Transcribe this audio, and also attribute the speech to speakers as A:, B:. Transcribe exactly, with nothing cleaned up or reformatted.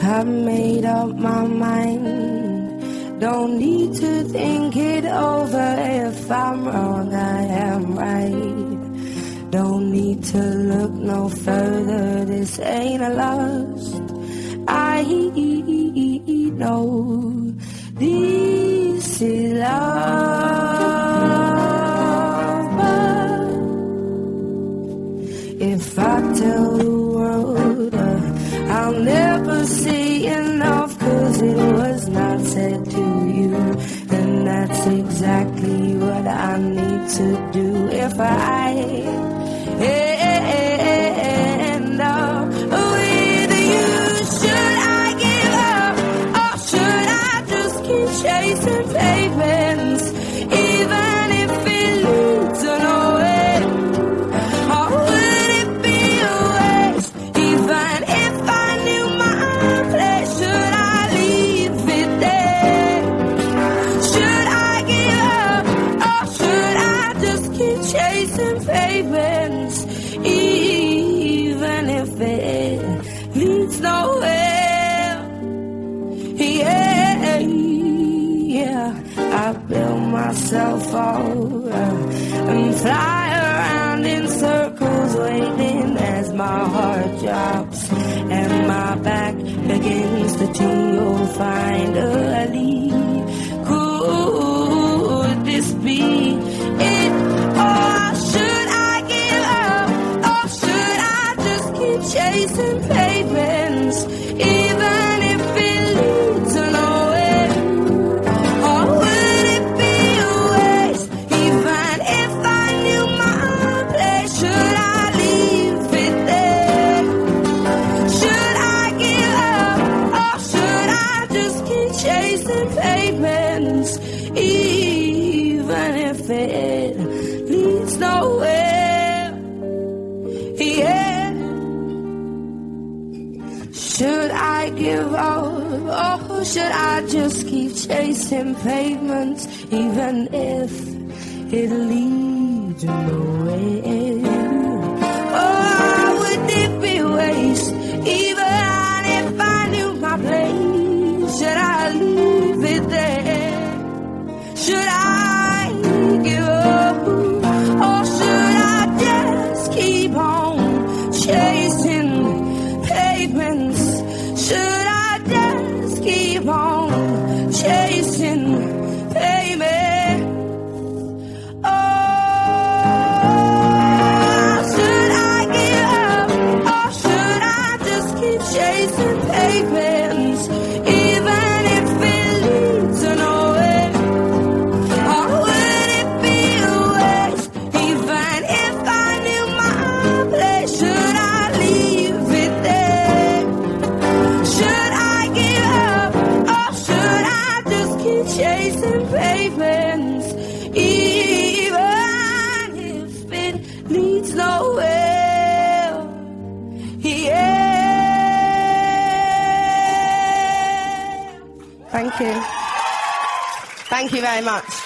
A: I've made up my mind. Don't need to think it over. If I'm wrong, I am right. Don't need to look no further. This ain't a lust. I know this is love. But if I tell the world uh, I'll never say enough, 'cause it was not said to you, then that's exactly what I need to do. If I end up with you, should I give up, or should I just keep chasing pavements, even if it leads to nowhere? Or would it be a waste, even if I knew my place? Should I leave it there? Should I give up, or should I just keep chasing pavements, even if it leads nowhere? Yeah, yeah. I build myself up and fly around in circles, waiting as my heart drops and my back begins to tingle. Finally, could this be it? Or should I give up, or should I just keep chasing pavements, even if it leads to nowhere? Or would it be a waste, even if I knew my place? Should I leave it there? Should I give up, or should I just keep chasing pavements, even if it leads nowhere? Yeah. Should I give up, or should I just keep chasing pavements, even if it leads nowhere? Oh, would it be a waste, even if I knew my place? Should I leave it there? Should I give up, or should I just keep on chasing pavements? Should I just keep on chasing pavements? Oh, should I give up, or should I just keep chasing pavements, even if it leads to nowhere? Or would it be a waste, even if I knew my place? Should I leave it there? Should I give up, or should I just keep chasing pavements, even if it leads nowhere? Yeah. Thank you. Thank you very much.